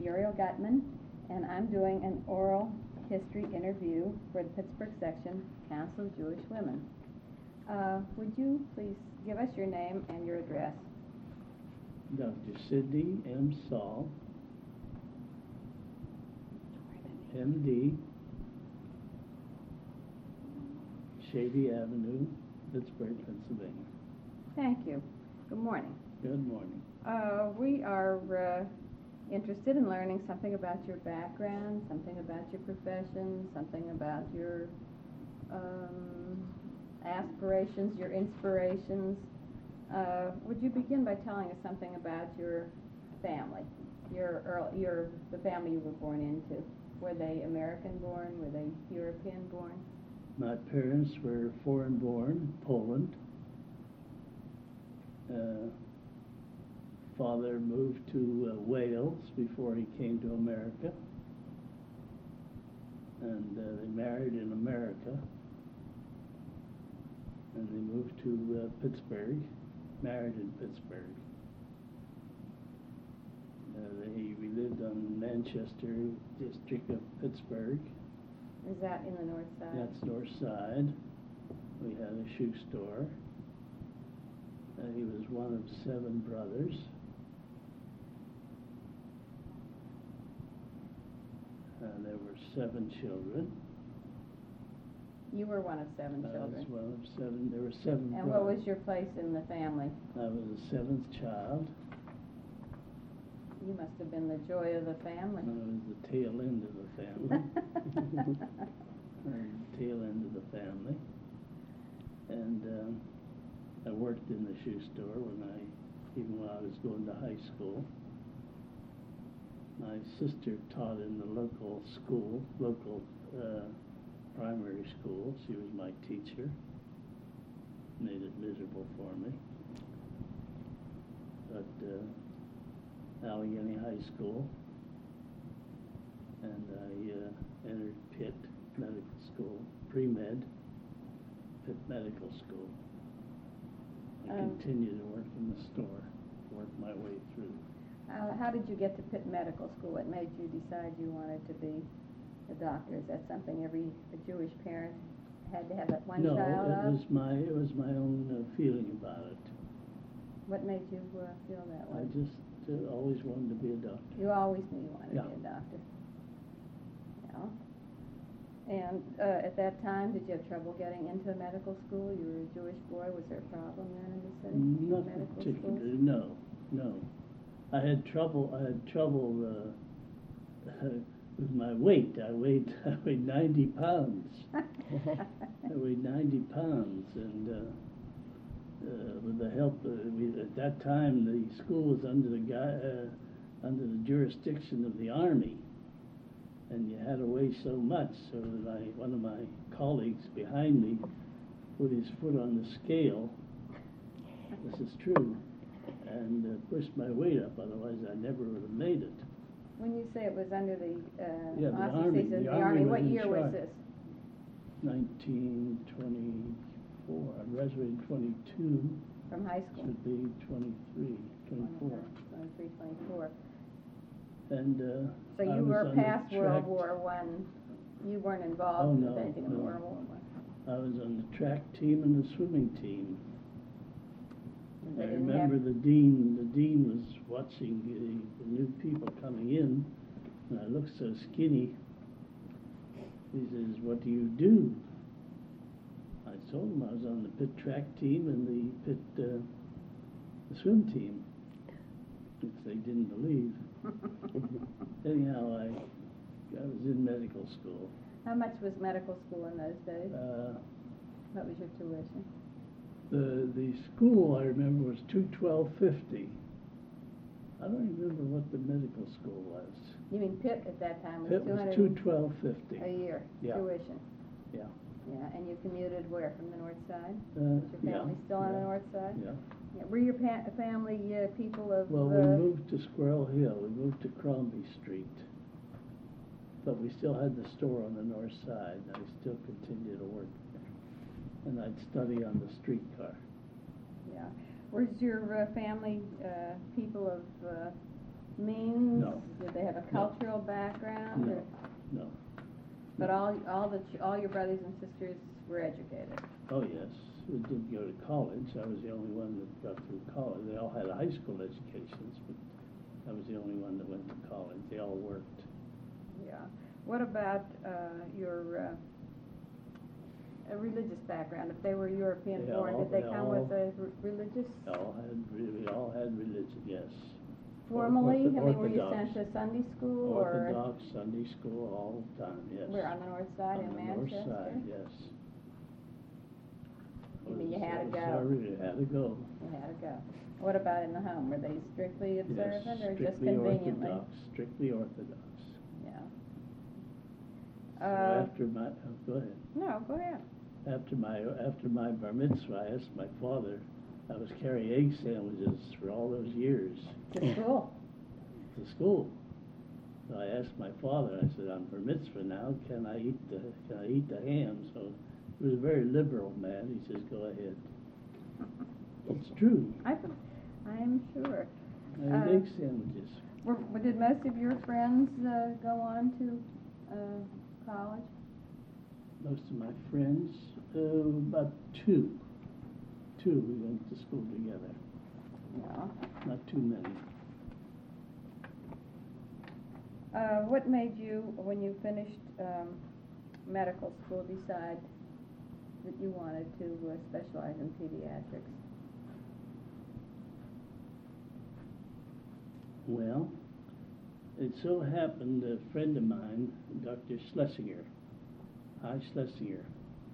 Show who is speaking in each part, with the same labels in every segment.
Speaker 1: Muriel Gutman, and I'm doing an oral history interview for the Pittsburgh section, Council of Jewish Women. Would you please give us your name and your address?
Speaker 2: Dr. Sidney M. Saul, M.D., Shady Avenue, Pittsburgh, Pennsylvania.
Speaker 1: Thank you. Good morning.
Speaker 2: Good morning.
Speaker 1: We are interested in learning something about your background, something about your profession, something about your aspirations, your inspirations. Would you begin by telling us something about your family, the family you were born into? Were they American born? Were they European born?
Speaker 2: My parents were foreign born, Poland. Father moved to Wales before he came to America, and they married in America, and they moved to Pittsburgh, married in Pittsburgh. We lived on Manchester district of Pittsburgh.
Speaker 1: Is that in the north side?
Speaker 2: That's north side. We had a shoe store. He was one of 7 brothers. There were 7 children.
Speaker 1: You were one of 7 children.
Speaker 2: I was one of 7. There were 7
Speaker 1: And
Speaker 2: brothers.
Speaker 1: what was your place in the family?
Speaker 2: I was the 7th child.
Speaker 1: You must have been the joy of the family.
Speaker 2: I was the tail end of the family. Tail end of the family. And I worked in the shoe store even when I was going to high school. My sister taught in the local primary school. She was my teacher. Made it miserable for me. But Allegheny High School, and I entered Pitt Medical School, pre-med, Pitt Medical School. I continued to work in the store, worked my way through.
Speaker 1: How did you get to Pitt Medical School? What made you decide you wanted to be a doctor? Is that something every Jewish parent had to have that one child of?
Speaker 2: No, it was my own feeling about it.
Speaker 1: What made you feel that way?
Speaker 2: I just always wanted to be a doctor.
Speaker 1: You always knew you wanted to be a doctor. Yeah. And at that time, did you have trouble getting into medical school? You were a Jewish boy. Was there a problem then in the city?
Speaker 2: Not particularly. No. I had trouble with my weight. I weighed 90 pounds. I weighed 90 pounds, and with the help at that time, the school was under the jurisdiction of the Army, and you had to weigh so much. So that one of my colleagues behind me put his foot on the scale. This is true. And pushed my weight up, otherwise I never would have made it.
Speaker 1: When you say it was under the
Speaker 2: Army,
Speaker 1: the Army, what year was this?
Speaker 2: 1924. I graduated in 22.
Speaker 1: From high school?
Speaker 2: Should be 23, 24.
Speaker 1: 23, 24.
Speaker 2: And
Speaker 1: so you were past World War I. You weren't involved with anything in World War I?
Speaker 2: I was on the track team and the swimming team. I remember the dean was watching the new people coming in, and I looked so skinny. He says, "What do you do?" I told him I was on the Pitt track team and the Pitt the swim team, which they didn't believe. Anyhow, I was in medical school.
Speaker 1: How much was medical school in those days? What was your tuition?
Speaker 2: The school, I remember, was $212.50. I don't remember what the medical school was.
Speaker 1: You mean Pitt at that time was
Speaker 2: $212.50
Speaker 1: a year tuition?
Speaker 2: Yeah.
Speaker 1: Yeah, and you commuted where, from the north side? Was your family still on the north side?
Speaker 2: Yeah.
Speaker 1: Were your family people of...
Speaker 2: Well, we moved to Squirrel Hill. We moved to Crombie Street. But we still had the store on the north side, and I still continued to work there. And I'd study on the streetcar.
Speaker 1: Yeah. Was your family people of means?
Speaker 2: No.
Speaker 1: Did they have a cultural background?
Speaker 2: No,
Speaker 1: or-
Speaker 2: no.
Speaker 1: But all your brothers and sisters were educated?
Speaker 2: Oh, yes. We did go to college. I was the only one that got through college. They all had high school educations, but I was the only one that went to college. They all worked.
Speaker 1: Yeah. What about your religious background? If they were European born, did they come with a religious?
Speaker 2: We all had religion, yes.
Speaker 1: Formally? I mean, were you
Speaker 2: Orthodox.
Speaker 1: sent to Sunday school or?
Speaker 2: Orthodox, Sunday school, all the time, yes.
Speaker 1: We're on the north side in
Speaker 2: On the
Speaker 1: Manchester?
Speaker 2: north side, yes.
Speaker 1: You mean you had to go?
Speaker 2: You had to go.
Speaker 1: You had to go. What about in the home? Were they strictly observant
Speaker 2: Yes,
Speaker 1: or just
Speaker 2: strictly
Speaker 1: conveniently?
Speaker 2: Orthodox, strictly Orthodox.
Speaker 1: Yeah.
Speaker 2: So after my, go ahead.
Speaker 1: No, go ahead.
Speaker 2: After my bar mitzvah, I asked my father, I was carrying egg sandwiches for all those years
Speaker 1: To school?
Speaker 2: to school. So I asked my father, I said, I'm bar mitzvah now, can I eat the ham? So he was a very liberal man. He says, go ahead. It's true.
Speaker 1: I'm sure.
Speaker 2: I ate egg sandwiches.
Speaker 1: Did most of your friends go on to college?
Speaker 2: Most of my friends, about two. We went to school together.
Speaker 1: No.
Speaker 2: Not too many.
Speaker 1: What made you, when you finished medical school, decide that you wanted to specialize in pediatrics?
Speaker 2: Well, it so happened a friend of mine, Dr. Schlesinger, Hi Schlesinger,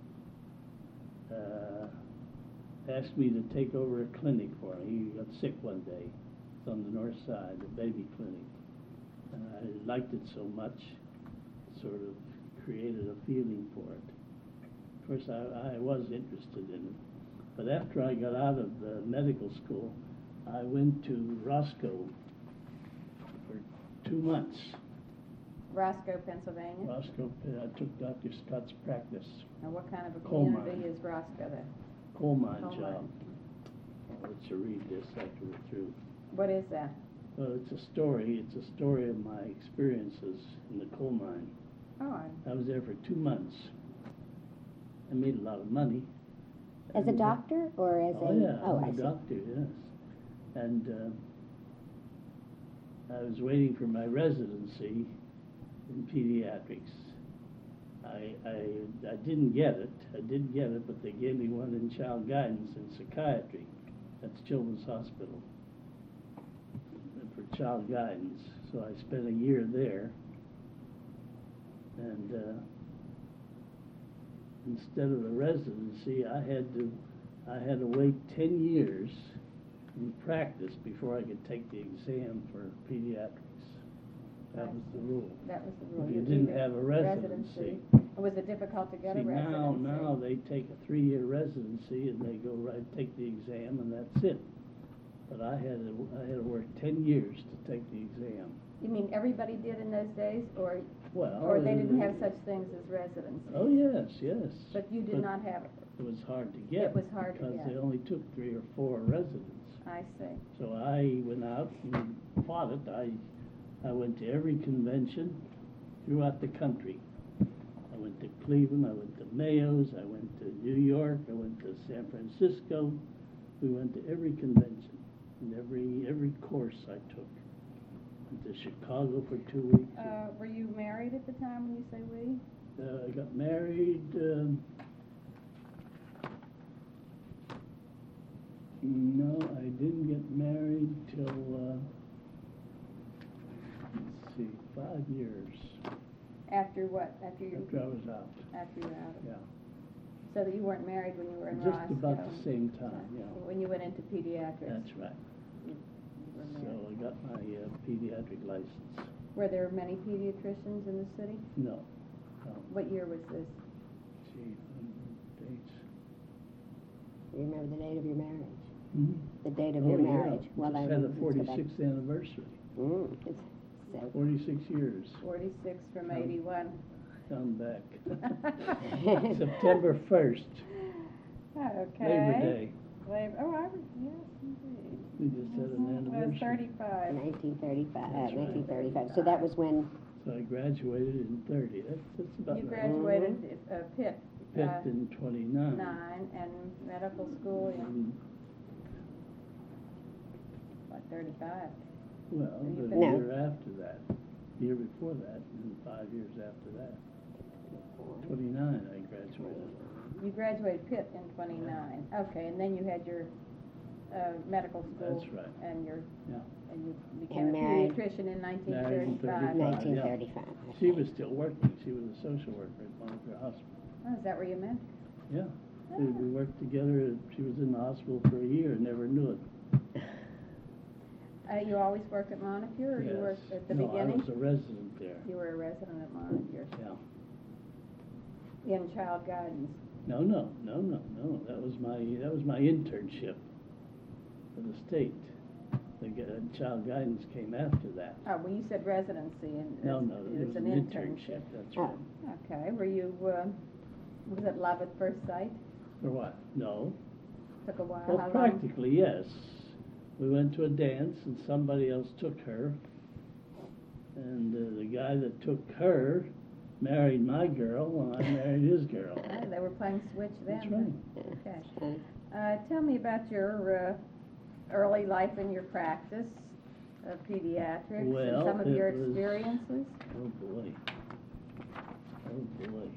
Speaker 2: asked me to take over a clinic for him. He got sick one day. It's on the north side, a baby clinic. And I liked it so much, it sort of created a feeling for it. Of course, I was interested in it. But after I got out of the medical school, I went to Roscoe for 2 months.
Speaker 1: Roscoe, Pennsylvania?
Speaker 2: Roscoe, I took Dr. Scott's practice.
Speaker 1: Now, what kind of a
Speaker 2: Coal
Speaker 1: community
Speaker 2: mine.
Speaker 1: is Roscoe then?
Speaker 2: Coal mine
Speaker 1: Coal
Speaker 2: job.
Speaker 1: mine.
Speaker 2: I'll let you read this after we're through.
Speaker 1: What is that?
Speaker 2: Well, it's a story. It's a story of my experiences in the coal mine.
Speaker 1: Oh,
Speaker 2: I was there for 2 months. I made a lot of money.
Speaker 3: As a
Speaker 2: And,
Speaker 3: doctor or as
Speaker 2: oh,
Speaker 3: a?
Speaker 2: yeah,
Speaker 3: Oh,
Speaker 2: as
Speaker 3: I
Speaker 2: a
Speaker 3: see.
Speaker 2: doctor, yes. And I was waiting for my residency in pediatrics. I didn't get it. I did get it, but they gave me one in child guidance and psychiatry. That's Children's Hospital for child guidance. So I spent a year there, and instead of the residency, I had to wait 10 years in practice before I could take the exam for pediatrics. That was the rule.
Speaker 1: that was the rule.
Speaker 2: If you
Speaker 1: needed
Speaker 2: didn't have a residency.
Speaker 1: Was it difficult to get
Speaker 2: See,
Speaker 1: a residency?
Speaker 2: now they take a 3-year residency and they go right, take the exam, and that's it. But I had to work 10 years to take the exam.
Speaker 1: You mean everybody did in those days, or
Speaker 2: Well,
Speaker 1: they didn't have such things as residency?
Speaker 2: Oh, yes, yes.
Speaker 1: But you did not have it.
Speaker 2: It was hard to get.
Speaker 1: It was hard to
Speaker 2: Because
Speaker 1: get.
Speaker 2: they only took 3 or 4 residents.
Speaker 1: I see.
Speaker 2: So I went out and fought it. I went to every convention throughout the country. I went to Cleveland, I went to Mayo's, I went to New York, I went to San Francisco. We went to every convention and every course I took. Went to Chicago for 2 weeks.
Speaker 1: Were you married at the time when you say we?
Speaker 2: I got married, no, I didn't get married till, let's see, 5 years
Speaker 1: After what? After you
Speaker 2: after I was out.
Speaker 1: After you were out of it.
Speaker 2: Yeah,
Speaker 1: So that you weren't married when you were in
Speaker 2: just
Speaker 1: Roscoe?
Speaker 2: about the same time, yeah.
Speaker 1: When you went into pediatrics?
Speaker 2: That's right.
Speaker 1: You were
Speaker 2: So
Speaker 1: married.
Speaker 2: I got my pediatric license.
Speaker 1: Were there many pediatricians in the city?
Speaker 2: No, no.
Speaker 1: What year was this?
Speaker 2: Gee, dates.
Speaker 3: You remember the date of your marriage?
Speaker 2: Mhm.
Speaker 3: The date of
Speaker 2: Oh,
Speaker 3: your
Speaker 2: yeah.
Speaker 3: marriage?
Speaker 2: Just
Speaker 3: I
Speaker 2: had a
Speaker 3: mean, let's go back.
Speaker 2: 46th anniversary.
Speaker 3: It's so.
Speaker 2: 46 years.
Speaker 1: 46 from
Speaker 2: Oh.
Speaker 1: 81.
Speaker 2: Come back. September 1st,
Speaker 1: Okay.
Speaker 2: Labor Day.
Speaker 1: Oh, yes, indeed.
Speaker 2: We just had an anniversary.
Speaker 1: 35.
Speaker 3: 1935,
Speaker 2: That's right.
Speaker 3: 1935. So that was when,
Speaker 2: So I graduated in 30. That's about
Speaker 1: You
Speaker 2: right.
Speaker 1: graduated Pitt.
Speaker 2: Pitt in 29.
Speaker 1: 9, and medical school in,
Speaker 2: And,
Speaker 1: what, 35?
Speaker 2: well,
Speaker 1: You
Speaker 2: the
Speaker 3: No.
Speaker 2: year after that, year before that, and 5 years after that. 29 I graduated.
Speaker 1: You graduated Pitt in 29. Okay, and then you had your medical school.
Speaker 2: That's right.
Speaker 1: And your,
Speaker 2: Yeah.
Speaker 1: and you became
Speaker 3: And
Speaker 1: a
Speaker 3: married.
Speaker 1: pediatrician in
Speaker 2: Married
Speaker 1: 1935.
Speaker 2: in
Speaker 3: 1935.
Speaker 2: She
Speaker 3: okay.
Speaker 2: was still working. She was a social worker at Montclair Hospital.
Speaker 1: Oh, is that where you met?
Speaker 2: Yeah. We worked together. She was in the hospital for a year and never knew it.
Speaker 1: You always worked at Montefiore, or you
Speaker 2: Yes.
Speaker 1: worked at the
Speaker 2: No,
Speaker 1: beginning?
Speaker 2: I was a resident there.
Speaker 1: You were a resident at Montefiore,
Speaker 2: Yeah.
Speaker 1: in child guidance.
Speaker 2: No. That was my internship for the state. Child guidance came after that.
Speaker 1: Oh, well, you said residency, and
Speaker 2: No,
Speaker 1: it was an internship.
Speaker 2: That's
Speaker 3: Oh.
Speaker 2: right.
Speaker 1: Okay, were you, was it love at first sight?
Speaker 2: For what? No.
Speaker 1: Took a while,
Speaker 2: Well,
Speaker 1: how long?
Speaker 2: practically, yes. We went to a dance and somebody else took her. And the guy that took her married my girl and I married his girl.
Speaker 1: Ah, they were playing switch then.
Speaker 2: That's right.
Speaker 1: Okay.
Speaker 3: Funny.
Speaker 1: Tell me about your early life in your practice of pediatrics and
Speaker 2: Well,
Speaker 1: some of
Speaker 2: it
Speaker 1: your
Speaker 2: was-
Speaker 1: experiences.
Speaker 2: Oh, boy. Oh, boy.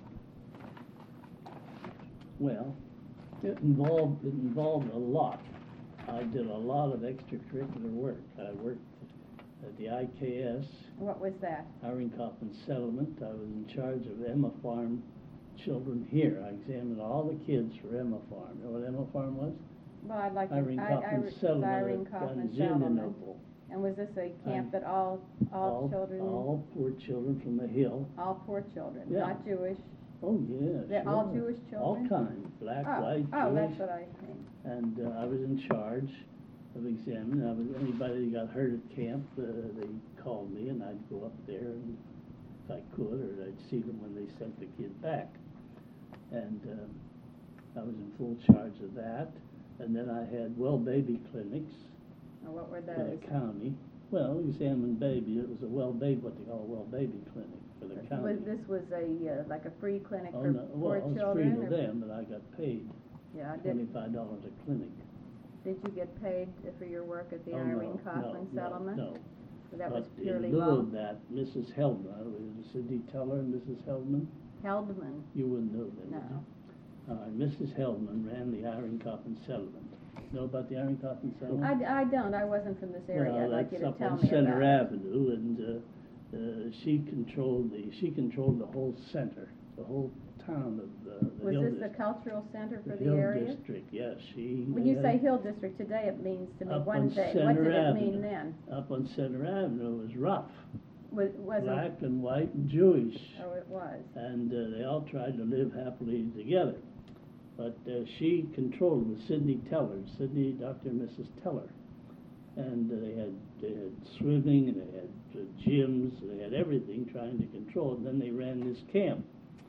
Speaker 2: Well, it involved a lot. I did a lot of extracurricular work. I worked at the IKS,
Speaker 1: What was that?
Speaker 2: Irene Coffin Settlement. I was in charge of Emma Farm children here. I examined all the kids for Emma Farm. You know what Emma Farm was?
Speaker 1: Well, I'd like to.
Speaker 2: Irene Coffin Settlement
Speaker 1: Irene
Speaker 2: at
Speaker 1: Kaufman Settlement.
Speaker 2: Constantinople.
Speaker 1: And was this a camp that all children?
Speaker 2: All poor children from the Hill.
Speaker 1: All poor children,
Speaker 2: Yeah.
Speaker 1: not Jewish.
Speaker 2: Oh, yeah,
Speaker 1: They're all
Speaker 2: sure.
Speaker 1: Jewish
Speaker 2: All
Speaker 1: children?
Speaker 2: kinds, black, white,
Speaker 1: Oh,
Speaker 2: Jewish.
Speaker 1: that's what I think.
Speaker 2: And I was in charge of examining. Anybody that got hurt at camp, they called me, and I'd go up there, and if I could, or I'd see them when they sent the kid back. And I was in full charge of that. And then I had well baby clinics
Speaker 1: Or what were
Speaker 2: for
Speaker 1: those?
Speaker 2: the county. Well, examined baby. It was a well baby, what they call a well baby clinic for the county.
Speaker 1: This was a like a free clinic
Speaker 2: Oh,
Speaker 1: for
Speaker 2: no, well,
Speaker 1: poor
Speaker 2: it was
Speaker 1: children?
Speaker 2: free
Speaker 1: or-
Speaker 2: to them, but I got paid
Speaker 1: Yeah, did
Speaker 2: $25 a clinic.
Speaker 1: you get paid for your work at the
Speaker 2: Oh,
Speaker 1: Irene
Speaker 2: no,
Speaker 1: Kaufman
Speaker 2: no,
Speaker 1: settlement?
Speaker 2: No,
Speaker 1: So that was
Speaker 2: but
Speaker 1: purely
Speaker 2: in lieu
Speaker 1: vol-
Speaker 2: of that, Mrs. Heldman, was it Sidney Teller and Mrs. Heldman?
Speaker 1: Heldman,
Speaker 2: You wouldn't know them, would
Speaker 1: no.
Speaker 2: you? Mrs. Heldman ran the Irene Coffin settlement. Know about the Irene Coffin settlement?
Speaker 1: I don't, I wasn't from this area,
Speaker 2: Well,
Speaker 1: I'd like you to
Speaker 2: that's
Speaker 1: tell
Speaker 2: up
Speaker 1: me
Speaker 2: on Center
Speaker 1: about it.
Speaker 2: Avenue, and she controlled the whole center, the whole town of the
Speaker 1: Was
Speaker 2: Hill
Speaker 1: this the
Speaker 2: District.
Speaker 1: cultural center for the
Speaker 2: Hill
Speaker 1: area?
Speaker 2: District, yes, she.
Speaker 1: When you say Hill District, today it means to me
Speaker 2: Up
Speaker 1: one
Speaker 2: on
Speaker 1: day. What
Speaker 2: Center
Speaker 1: did it
Speaker 2: Avenue.
Speaker 1: mean then?
Speaker 2: Up on Center Avenue, it was rough,
Speaker 1: Was
Speaker 2: black and white and Jewish.
Speaker 1: Oh, it was.
Speaker 2: And they all tried to live happily together. But she controlled with Sidney Teller, Dr. and Mrs. Teller. And they had swimming, and they had gyms, they had everything trying to control it. And then they ran this camp.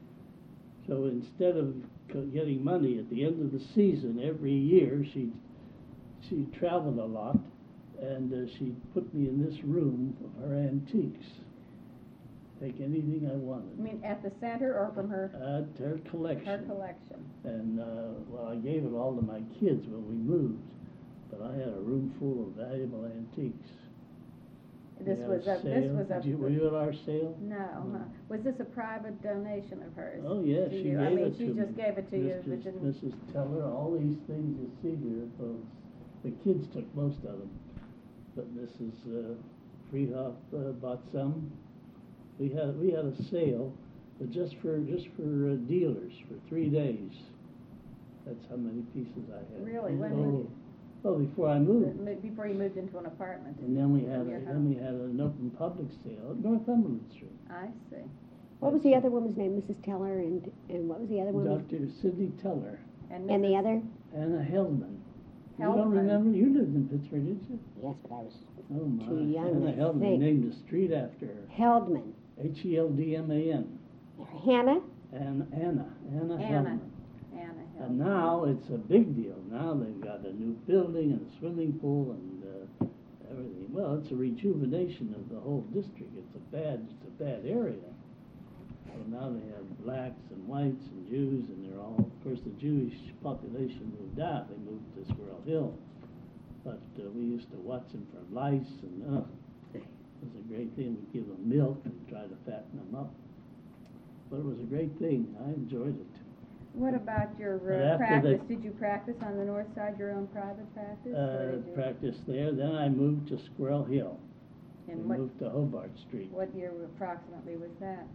Speaker 2: So instead of getting money at the end of the season every year, she traveled a lot, and she put me in this room of her antiques. Take anything I wanted.
Speaker 1: I mean, at the center or from her
Speaker 2: Her collection.
Speaker 1: collection?
Speaker 2: And, well, I gave it all to my kids when we moved, but I had a room full of valuable antiques.
Speaker 1: This
Speaker 2: We had
Speaker 1: was a, this
Speaker 2: sale.
Speaker 1: was a.
Speaker 2: Were you at our sale?
Speaker 1: No, huh? Was this a private donation of hers?
Speaker 2: Oh, yes,
Speaker 1: to
Speaker 2: she
Speaker 1: you?
Speaker 2: gave
Speaker 1: I mean,
Speaker 2: it
Speaker 1: she
Speaker 2: to
Speaker 1: just
Speaker 2: me.
Speaker 1: gave it to you, but didn't.
Speaker 2: Mrs. Teller, all these things you see here, folks, the kids took most of them, but Mrs. Freehoff bought some. We had a sale, but just for dealers for 3 days. That's how many pieces I had.
Speaker 1: Really? When
Speaker 2: Oh,
Speaker 1: did you-
Speaker 2: well, before I moved.
Speaker 1: Before you moved into an apartment?
Speaker 2: And then we had
Speaker 1: In your
Speaker 2: an open public sale at Northumberland Street.
Speaker 1: I see.
Speaker 3: What was the other woman's name? Mrs. Teller and what was the other woman?
Speaker 2: Dr. Sidney Teller,
Speaker 1: And
Speaker 3: And the
Speaker 1: Mrs.
Speaker 3: other?
Speaker 2: Anna Heldman. You don't
Speaker 1: Heldman.
Speaker 2: remember? You lived in Pittsburgh, did you?
Speaker 3: Yes, but I was
Speaker 2: Oh, my.
Speaker 3: too young,
Speaker 2: Anna
Speaker 3: I
Speaker 2: Heldman
Speaker 3: think.
Speaker 2: named the street after her.
Speaker 3: Heldman.
Speaker 2: Heldman.
Speaker 3: Hannah?
Speaker 2: And Anna
Speaker 1: Anna.
Speaker 2: Heldman.
Speaker 1: Anna
Speaker 2: And now it's a big deal. Now they've got a new building and a swimming pool and everything. Well, it's a rejuvenation of the whole district. It's a bad area. So now they have blacks and whites and Jews, and they're all, of course, the Jewish population moved out. They moved to Squirrel Hill. But we used to watch them for lice, and it was a great thing. We'd give them milk and try to fatten them up. But it was a great thing. I enjoyed it.
Speaker 1: What about your
Speaker 2: But after
Speaker 1: practice?
Speaker 2: they-
Speaker 1: Did you practice on the north side, your own private practice? or did you-
Speaker 2: Practiced there. Then I moved to Squirrel Hill.
Speaker 1: And
Speaker 2: We moved to Hobart Street.
Speaker 1: what year approximately was that?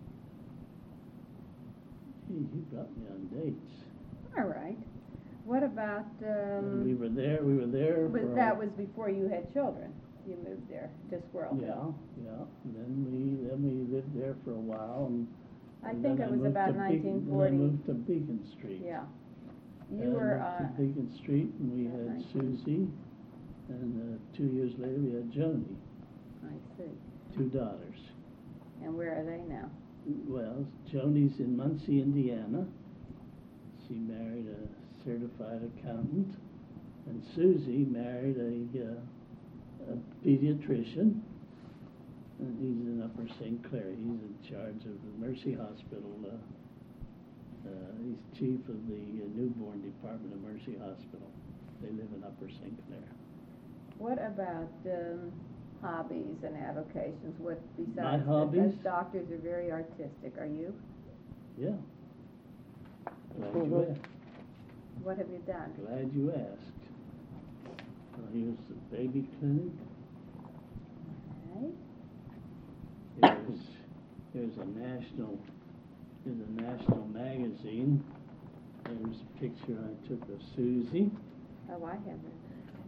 Speaker 2: Gee, you got me on dates.
Speaker 1: All right. What about,
Speaker 2: And we were there for
Speaker 1: that was before you had children? You moved there to Squirrel
Speaker 2: yeah,
Speaker 1: Hill?
Speaker 2: yeah. And then we lived there for a while, and
Speaker 1: I
Speaker 2: and
Speaker 1: think
Speaker 2: then
Speaker 1: it was
Speaker 2: moved
Speaker 1: about
Speaker 2: to Then I
Speaker 1: 1940.
Speaker 2: moved to Beacon Street.
Speaker 1: Yeah.
Speaker 2: And
Speaker 1: You
Speaker 2: I
Speaker 1: were,
Speaker 2: moved to Beacon Street, and we had
Speaker 1: 19.
Speaker 2: Susie, and 2 years later we had Joni,
Speaker 1: I see.
Speaker 2: 2 daughters.
Speaker 1: And where are they now?
Speaker 2: Well, Joni's in Muncie, Indiana. She married a certified accountant, and Susie married a pediatrician, and he's in Upper St. Clair. He's in charge of the Mercy Hospital. He's chief of the newborn department of Mercy Hospital. They live in Upper St. Clair.
Speaker 1: What about hobbies and avocations? What besides
Speaker 2: My
Speaker 1: that,
Speaker 2: hobbies?
Speaker 1: those doctors are very artistic. Are you?
Speaker 2: Yeah. Glad you asked.
Speaker 1: What have you done?
Speaker 2: Glad you asked. Well, here's the baby clinic.
Speaker 1: Right.
Speaker 2: Here's a national magazine. There's a picture I took of Susie,
Speaker 1: Oh, I have it.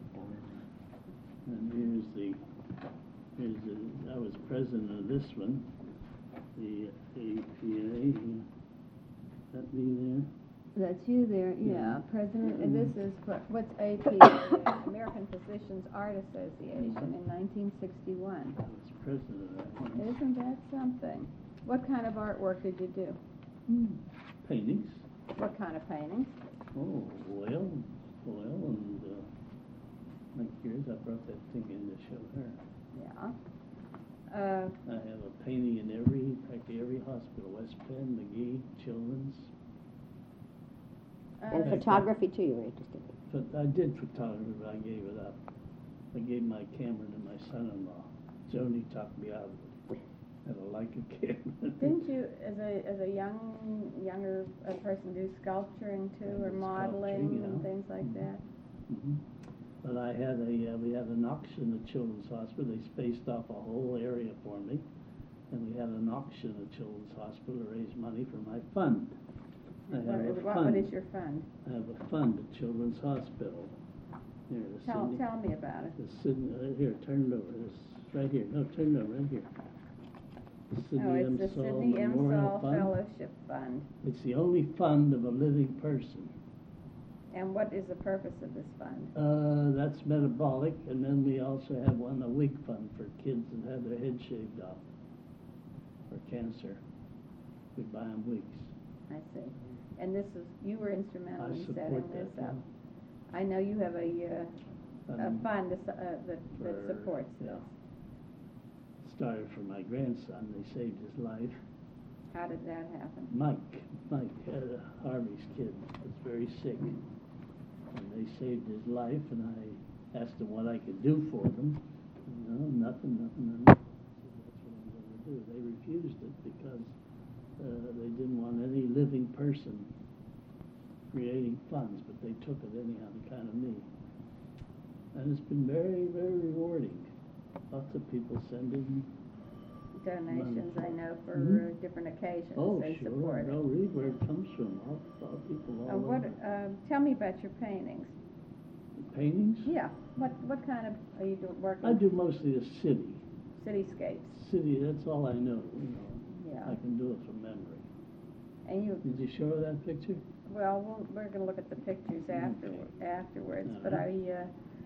Speaker 2: and I was president of this one, the APA. That me
Speaker 1: That's you there, yeah,
Speaker 2: Mhm.
Speaker 1: President, and this is, what's AP, American Physicians Art Association in 1961.
Speaker 2: there? I was president of that one.
Speaker 1: Isn't that something? What kind of artwork did you do?
Speaker 2: Paintings.
Speaker 1: What kind of paintings?
Speaker 2: Oh, oil, and like yours, I brought that thing in to show her.
Speaker 1: Yeah.
Speaker 2: I have a painting in practically every hospital, West Penn, McGee, Children's.
Speaker 3: And
Speaker 1: uh,
Speaker 3: photography too, you were interested in.
Speaker 2: But I did photography, but I gave it up. I gave my camera to my son-in-law. Joni talked me out of it. I don't like a camera.
Speaker 1: Didn't you, as a younger person, do sculpturing too,
Speaker 2: I
Speaker 1: or
Speaker 2: did
Speaker 1: modeling
Speaker 2: sculpturing,
Speaker 1: and
Speaker 2: yeah.
Speaker 1: things like that?
Speaker 2: Mhm. But we had an auction at Children's Hospital. They spaced off a whole area for me. And we had an auction at Children's Hospital to raise money for my fund. I have a
Speaker 1: What
Speaker 2: fund.
Speaker 1: is your fund?
Speaker 2: I have a fund at Children's Hospital. Here, the Sydney.
Speaker 1: Tell me about it.
Speaker 2: The Sydney, here, turn it over. This, right here. No, turn it over, right here. The Sidney
Speaker 1: Oh,
Speaker 2: M.
Speaker 1: it's the
Speaker 2: Saul
Speaker 1: Sidney M.
Speaker 2: Memorial
Speaker 1: Saul
Speaker 2: Fund.
Speaker 1: Fellowship Fund.
Speaker 2: It's the only fund of a living person.
Speaker 1: And what is the purpose of this fund?
Speaker 2: That's metabolic, and then we also have a wig fund for kids that have their head shaved off for cancer. We buy them wigs.
Speaker 1: I see. And this is, you were instrumental
Speaker 2: I
Speaker 1: in setting
Speaker 2: support
Speaker 1: this
Speaker 2: that,
Speaker 1: up. I know you have a fund that
Speaker 2: for-
Speaker 1: supports
Speaker 2: yeah.
Speaker 1: this.
Speaker 2: Started for my grandson. They saved his life.
Speaker 1: How did that happen?
Speaker 2: Mike, Harvey's kid, was very sick, and they saved his life. And I asked them what I could do for them. No, nothing. I said, that's what I'm going to do. They refused it because they didn't want any living person creating funds, but they took it anyhow to kind of me. And it's been very, very rewarding. Lots of people sending.
Speaker 1: Donations, I know, for
Speaker 2: Mhm.
Speaker 1: different occasions.
Speaker 2: Oh,
Speaker 1: They
Speaker 2: sure.
Speaker 1: support it.
Speaker 2: They'll read where it comes from. All people all over.
Speaker 1: Tell me about your paintings.
Speaker 2: Paintings?
Speaker 1: Yeah. What kind of, are you working?
Speaker 2: I do mostly the city.
Speaker 1: Cityscapes.
Speaker 2: City, that's all I know,
Speaker 1: Yeah.
Speaker 2: I can do it from memory.
Speaker 1: And you,
Speaker 2: Did you show her that picture?
Speaker 1: well, we're going to look at the pictures afterwards. But
Speaker 2: Uh-huh.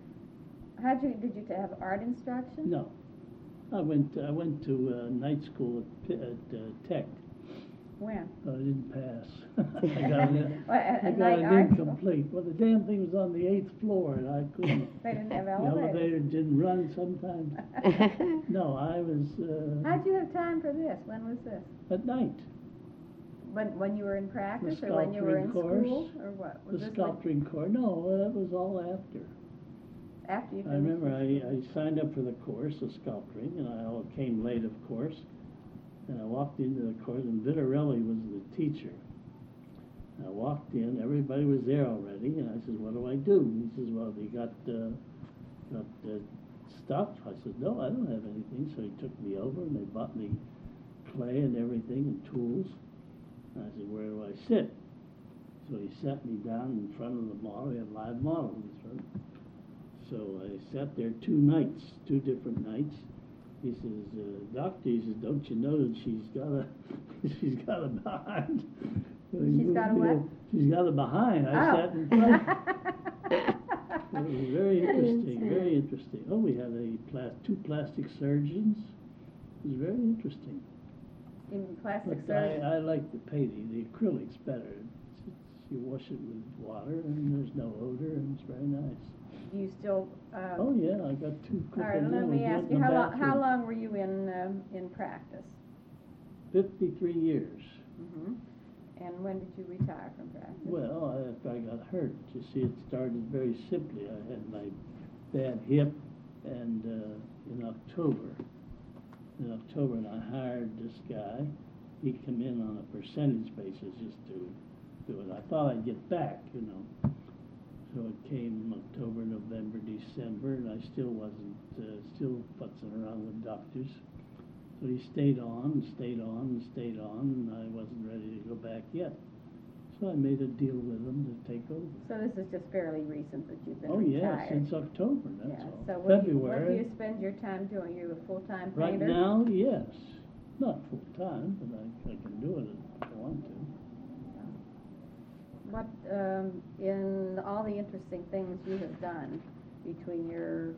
Speaker 1: did you have art instruction?
Speaker 2: No. I went to night school at Tech,
Speaker 1: When?
Speaker 2: I didn't pass. I got an,
Speaker 1: Well,
Speaker 2: I
Speaker 1: at
Speaker 2: got
Speaker 1: night
Speaker 2: an
Speaker 1: arts?
Speaker 2: incomplete. Well, the damn thing was on the 8th floor, and I couldn't.
Speaker 1: They didn't have
Speaker 2: The
Speaker 1: elevators.
Speaker 2: elevator didn't run sometimes. No, I was
Speaker 1: How'd you have time for this? When was this?
Speaker 2: at night.
Speaker 1: When you were in practice, or when you were in
Speaker 2: sculpturing
Speaker 1: school,
Speaker 2: course.
Speaker 1: or what?
Speaker 2: The
Speaker 1: Was this
Speaker 2: sculpturing course. No, that was all after.
Speaker 1: after you
Speaker 2: I
Speaker 1: finished?
Speaker 2: remember I signed up for the course of sculpturing, and I came late, of course. And I walked into the course, and Vitarelli was the teacher. I walked in, everybody was there already, and I said, "What do I do?" He says, "Well, you got stuff?" I said, "No, I don't have anything." So he took me over, and they bought me clay and everything and tools. And I said, "Where do I sit?" So he sat me down in front of the model. We had live models. Right? So I sat there 2 nights, 2 different nights. He says, "Doctor," he says, "don't you know that she's got a behind?"
Speaker 1: She's got a what?
Speaker 2: She's got a behind. I
Speaker 1: Oh.
Speaker 2: sat in front. It was very interesting, very interesting. Oh, we had 2 plastic surgeons. It was very interesting.
Speaker 1: In plastic
Speaker 2: But
Speaker 1: surgery?
Speaker 2: I like the painting. The acrylic's better. You wash it with water, and there's no odor, and it's very nice.
Speaker 1: Do you still?
Speaker 2: Oh yeah, I got 2
Speaker 1: All right.
Speaker 2: clippings.
Speaker 1: Let
Speaker 2: We
Speaker 1: me
Speaker 2: do it
Speaker 1: ask
Speaker 2: in
Speaker 1: you,
Speaker 2: the
Speaker 1: how
Speaker 2: bathroom.
Speaker 1: long were you in practice?
Speaker 2: 53 years.
Speaker 1: Hmm. And when did you retire from practice?
Speaker 2: Well, after I got hurt, you see, it started very simply. I had my bad hip, and in October, and I hired this guy. He'd come in on a percentage basis just to do it. I thought I'd get back, you know. So it came October, November, December, and I still wasn't, still futzing around with doctors. So he stayed on, and stayed on, and stayed on, and I wasn't ready to go back yet. So I made a deal with him to take over.
Speaker 1: So this is just fairly recent that you've been
Speaker 2: Oh,
Speaker 1: retired.
Speaker 2: yeah, since October, that's
Speaker 1: Yeah.
Speaker 2: all.
Speaker 1: So what do
Speaker 2: February.
Speaker 1: you spend your time doing? You're a full-time
Speaker 2: Right
Speaker 1: painter?
Speaker 2: now, yes. Not full-time, but I can do it if I want to.
Speaker 1: What, in all the interesting things you have done between your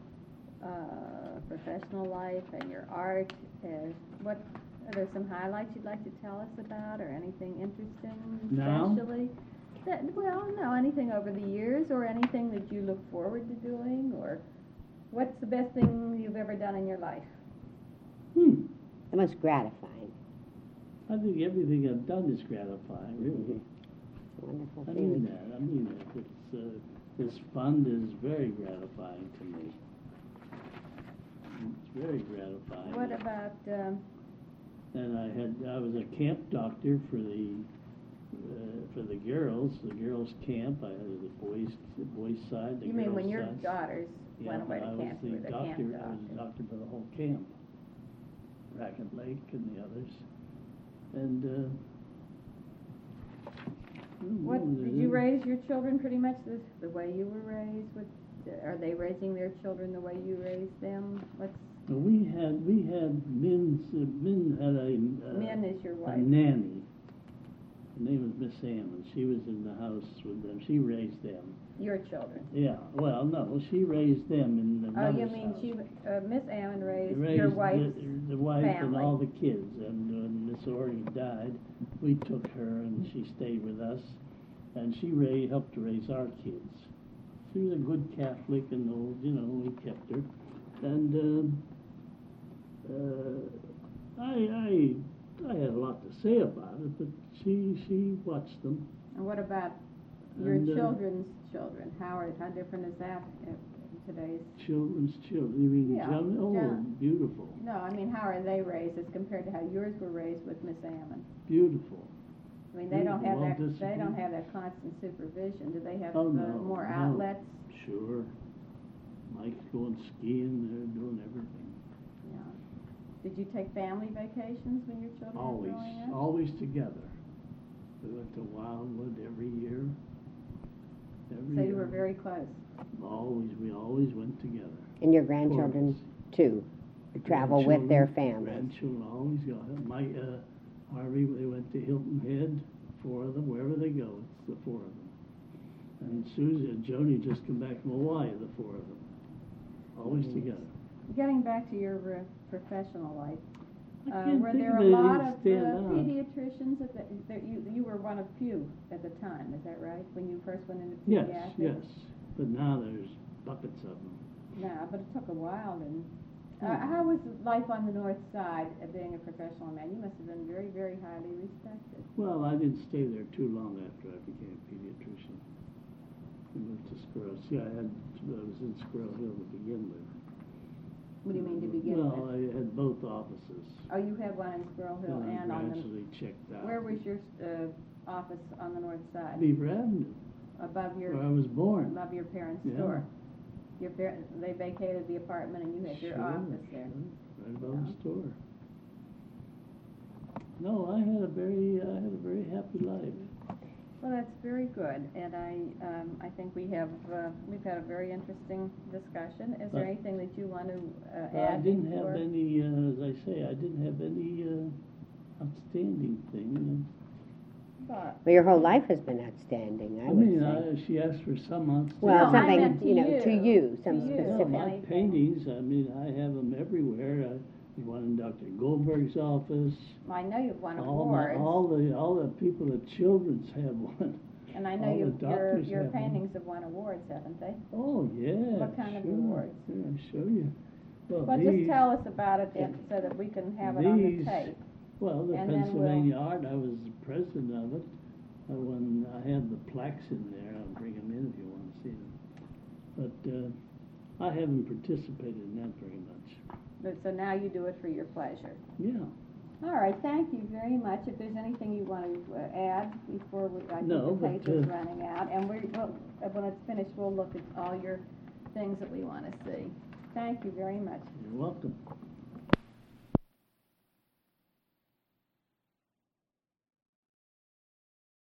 Speaker 1: professional life and your art, are there some highlights you'd like to tell us about, or anything interesting,
Speaker 2: Now?
Speaker 1: especially? No, anything over the years, or anything that you look forward to doing, or what's the best thing you've ever done in your life?
Speaker 3: The most gratifying.
Speaker 2: I think everything I've done is gratifying, really.
Speaker 3: It's a wonderful
Speaker 2: I
Speaker 3: feeling.
Speaker 2: mean that. This fund is very gratifying to me. It's very gratifying.
Speaker 1: What about,
Speaker 2: And I was a camp doctor for the girls' camp. I was the boys' side, the
Speaker 1: you
Speaker 2: girls'
Speaker 1: mean when your
Speaker 2: side.
Speaker 1: daughters
Speaker 2: Yeah,
Speaker 1: went away to
Speaker 2: I was
Speaker 1: camp, you were the camp
Speaker 2: I was
Speaker 1: doctor?
Speaker 2: the doctor for the whole camp. Racket Lake and the others. And,
Speaker 1: What, did you raise your children pretty much the way you were raised? Are they raising their children the way you raised them?
Speaker 2: We had Min had
Speaker 1: Min is your
Speaker 2: a
Speaker 1: wife.
Speaker 2: nanny. Her name was Miss Ammon. She was in the house with them. She raised them.
Speaker 1: Your children?
Speaker 2: Yeah, well, no, she raised them in the
Speaker 1: Oh, you
Speaker 2: mother's
Speaker 1: mean
Speaker 2: house.
Speaker 1: Miss Ammon raised
Speaker 2: Raised
Speaker 1: your wife's
Speaker 2: the wife and
Speaker 1: family.
Speaker 2: all the kids, and when Miss Ori died, we took her and she stayed with us, and she helped to raise our kids. She was a good Catholic, and we kept her, and I had a lot to say about it, but she watched them.
Speaker 1: And what about your
Speaker 2: And,
Speaker 1: children's children? How different is that in today's?
Speaker 2: Children's children. You mean
Speaker 1: Yeah,
Speaker 2: John? Oh,
Speaker 1: yeah.
Speaker 2: beautiful,
Speaker 1: No, I mean, how are they raised as compared to how yours were raised with Miss Ammon?
Speaker 2: beautiful.
Speaker 1: I mean, they don't have
Speaker 2: Well
Speaker 1: that, they
Speaker 2: disciplined.
Speaker 1: don't have that constant supervision. Do they have
Speaker 2: Oh, no,
Speaker 1: more
Speaker 2: no.
Speaker 1: outlets?
Speaker 2: Sure. Mike's going skiing. They're doing everything.
Speaker 1: Yeah. Did you take family vacations when your children were growing up?
Speaker 2: Always together. We went to Wildwood every year.
Speaker 1: So you were very close.
Speaker 2: We always went together.
Speaker 3: And your grandchildren, too, travel with their families.
Speaker 2: Grandchildren always go. Harvey, they went to Hilton Head, 4 of them, wherever they go, it's the 4 of them. And Susie and Joni just come back from Hawaii, the 4 of them. Always together.
Speaker 1: Getting back to your professional life,
Speaker 2: I can't
Speaker 1: Were
Speaker 2: think
Speaker 1: there
Speaker 2: of
Speaker 1: a
Speaker 2: anything
Speaker 1: lot
Speaker 2: to
Speaker 1: of
Speaker 2: stand out.
Speaker 1: pediatricians that you were one of few at the time, is that right? When you first went into
Speaker 2: Yes,
Speaker 1: pediatrics?
Speaker 2: yes, but now there's buckets of them.
Speaker 1: No, but it took a while then.
Speaker 2: Mhm.
Speaker 1: How was life on the north side of being a professional man? You must have been very, very highly respected.
Speaker 2: Well, I didn't stay there too long after I became a pediatrician. I moved to Squirrel. See, I was in Squirrel Hill to begin with.
Speaker 1: What do you mean to begin
Speaker 2: Well,
Speaker 1: with?
Speaker 2: I had both offices.
Speaker 1: Oh, you had one in Squirrel Hill
Speaker 2: I
Speaker 1: and on the,
Speaker 2: gradually checked out.
Speaker 1: where was your office on the north side?
Speaker 2: Beaver Avenue,
Speaker 1: Above your,
Speaker 2: where I was born.
Speaker 1: above your parents'
Speaker 2: Yeah.
Speaker 1: store? Your they vacated the apartment and you had your
Speaker 2: Sure,
Speaker 1: office there?
Speaker 2: sure, right above the
Speaker 1: Yeah.
Speaker 2: store. No, I had a very happy life.
Speaker 1: Well, that's very good, and I think we've had a very interesting discussion. Is there
Speaker 2: But-
Speaker 1: anything that you want to
Speaker 2: I
Speaker 1: add?
Speaker 2: didn't
Speaker 1: before-
Speaker 2: have any, as I say, I didn't have any outstanding thing.
Speaker 1: But-
Speaker 3: Well, your whole life has been outstanding, I
Speaker 2: I
Speaker 3: would
Speaker 2: mean,
Speaker 3: say.
Speaker 2: she asked for some outstanding.
Speaker 3: Well,
Speaker 1: No, I meant
Speaker 3: something,
Speaker 1: to
Speaker 3: to
Speaker 1: you.
Speaker 3: you, some
Speaker 1: To you.
Speaker 2: No,
Speaker 3: specific.
Speaker 2: my
Speaker 1: Anything.
Speaker 2: paintings, I mean, I have them everywhere. One in Dr. Goldberg's office.
Speaker 1: I know you've won
Speaker 2: All
Speaker 1: awards,
Speaker 2: all the people at Children's have one.
Speaker 1: and I know
Speaker 2: all the
Speaker 1: your
Speaker 2: doctors have one.
Speaker 1: paintings have won awards, haven't they?
Speaker 2: Oh, yeah.
Speaker 1: What kind of
Speaker 2: sure.
Speaker 1: awards?
Speaker 2: Here, I'll show you. Well,
Speaker 1: Well, just
Speaker 2: these,
Speaker 1: tell us about it so that we can have it on the
Speaker 2: these-
Speaker 1: tape.
Speaker 2: well, the
Speaker 1: and then
Speaker 2: Pennsylvania Art, I was the president of it. I had the plaques in there. I'll bring them in if you want to see them. But I haven't participated in that very much.
Speaker 1: So now you do it for your pleasure.
Speaker 2: Yeah.
Speaker 1: All right, thank you very much. If there's anything you want to add before I
Speaker 2: No,
Speaker 1: think the
Speaker 2: but,
Speaker 1: tape is running out, and when it's finished, we'll look at all your things that we want to see. Thank you very much.
Speaker 2: You're welcome.